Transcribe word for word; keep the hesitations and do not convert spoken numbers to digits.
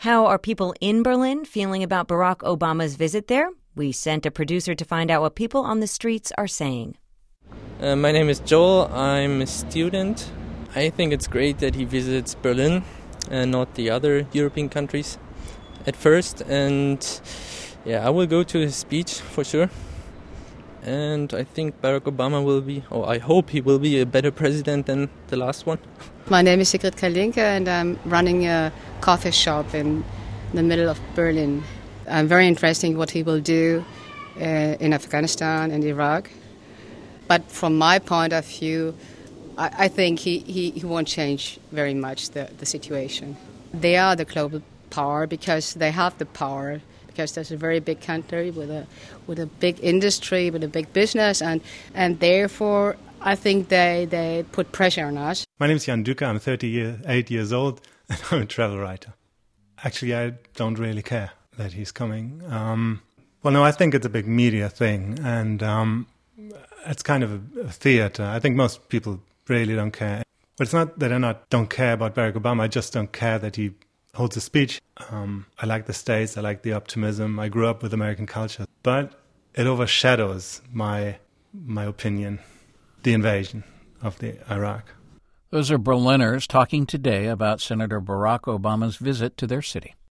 How are people in Berlin feeling about Barack Obama's visit there? We sent a producer to find out what people on the streets are saying. Uh, my name is Joel. I'm a student. I think it's great that he visits Berlin and not the other European countries at first. And yeah, I will go to his speech for sure. And I think Barack Obama will be, or I hope he will be a better president than the last one. My name is Sigrid Kalinke and I'm running a coffee shop in the middle of Berlin. I'm very interested in what he will do uh, in Afghanistan and Iraq. But from my point of view, I, I think he, he, he won't change very much the, the situation. They are the global power because they have the power. Because there's a very big country with a with a big industry, with a big business, and, and therefore I think they, they put pressure on us. My name is Jan Duca, I'm thirty-eight years old, and I'm a travel writer. Actually, I don't really care that he's coming. Um, well, no, I think it's a big media thing, and um, it's kind of a, a theatre. I think most people really don't care. But it's not that I not don't care about Barack Obama, I just don't care that he holds a speech. Um, I like the States, I like the optimism. I grew up with American culture. But it overshadows my my opinion, the invasion of the Iraq. Those are Berliners talking today about Senator Barack Obama's visit to their city.